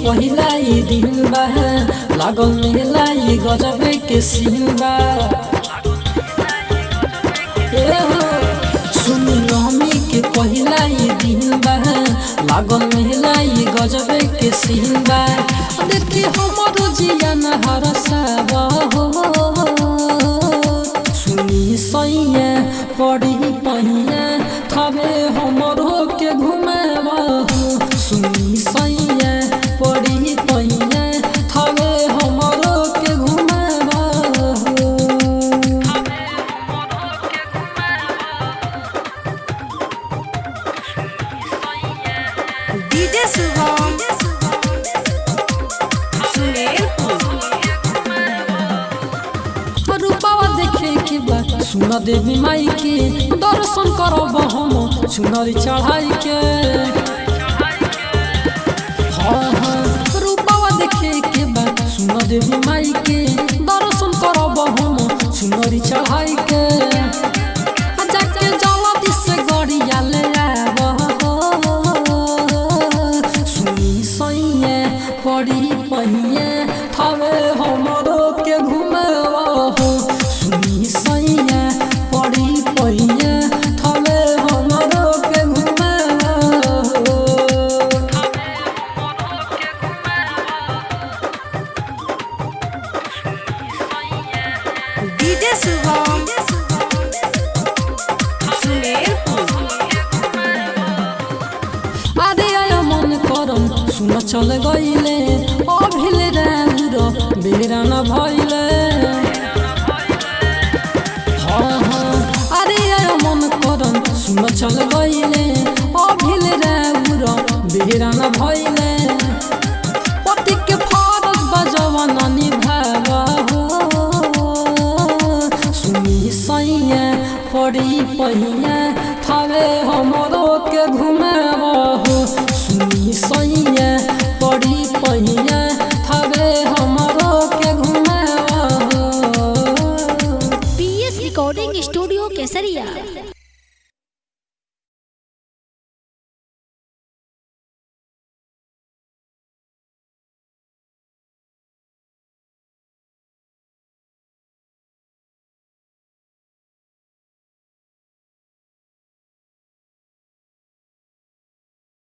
पहिला ई दिन बा लागल मेला ई गजबे के सीन बा। सुनी नमी के पहिला ई दिन बा लागल मेला ई गजबे के सीन बा। देखी हमरो जिया न हरसावा हो सुनी सैया पड़ी पहिया थावे हमरो के घुमावा हो सुनी सैया पड़ी पहिया थावे हमरो के घुमावा हो। डीजे शुभम रूपावा देखे के बाद सुन देवी माई के दर्शन करब हम सुनरी चढ़ाई के। हाँ हाँ रूपावा देखे के बाद सुन देवी माई के दर्शन करब हम सुनरी चढ़ाई के। जाके जल्दी से गड़िया ले आब सुनी सैया पड़ी पहिया थावे हमरो के घुमावा हो सुनी सैया पड़ी पहिया थावे हमरो के घुमावा हो। डीजे शुभम आदे आया मन करम सुन चल गईले अभिले राउर बेरा न भइले। हाँ हाँ आदे आया मन करम सुन चल गईले अभिले राउर बेरा न भइले। पति के फरज बजवा न निभावा हो सुनी सैया पड़ी पहिया थावे हमर